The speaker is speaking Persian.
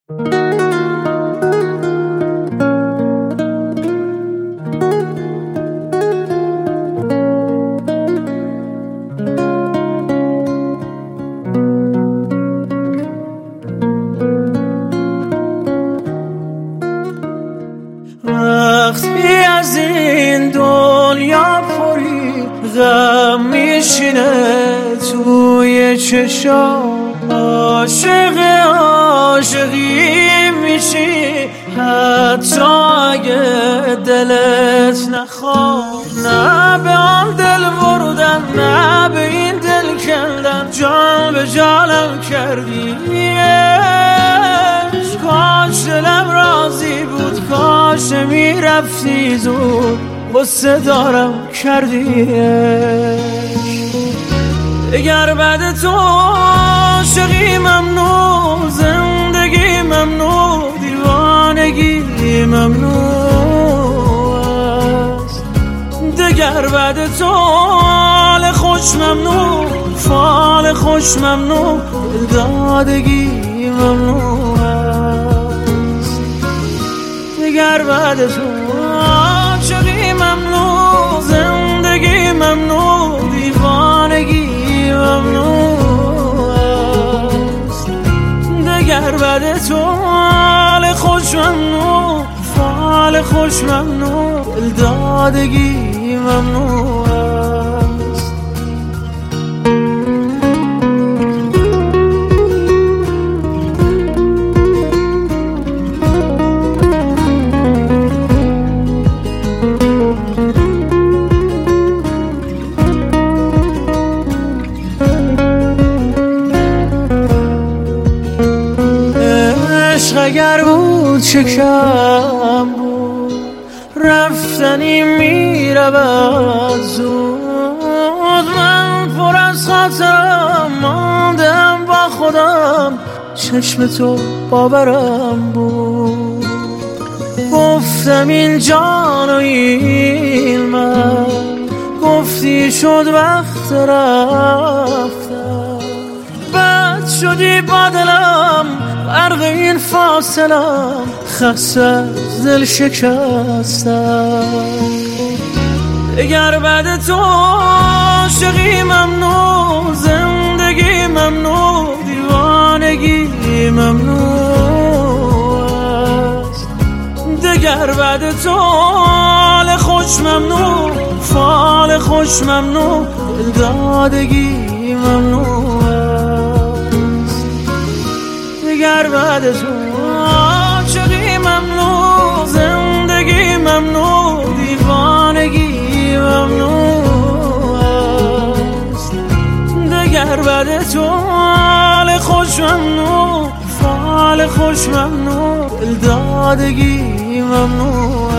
وقتی از این دنیا پری غم میشینه توی چشام، عاشق عاشقی میشی حتی اگه دلت نخواد. نه به آن دل بردن، نه به این دل کندن، جان به جانم کردی. کاش دلم راضی بود، کاش میرفتی زود، غصه دارم کردی. اگر بعد تو عاشقی ممنوع، زندگی ممنوع، دیوانگی ممنوع است. دگر بعد تو حال خوش ممنوع، فال خوش ممنوع، دادگی ممنوع است. دگر بعد تو عاشقی ممنوع، زندگی ممنوع، دیوانگی ممنوع است. دگر بعد تو حال خوش ممنوع، فال خوش ممنوع، دادگی ممنوع است. اگر بود چه کم بود، رفتنی میرود زود. من پر از خاطرم ماندم با خودم، چشم تو باورم بود. گفتم این جان و این من، گفتی شد وقت رفتم. بد شدی با دلم، غرق این فاصلم، خسته از دل شکستم. اگر بعد تو عاشقی ممنوع، زندگی ممنوع، دیوانگی ممنوع است. دگر بعد تو حال خوش ممنوع، فال خوش ممنوع، دادگی ممنوع است. دگر بعد تو عاشقی ممنوع، زندگی ممنوع، دیوانگی ممنوع است. دگر بعد تو حال خوش ممنوع، فال خوش ممنوع، دادگی ممنوع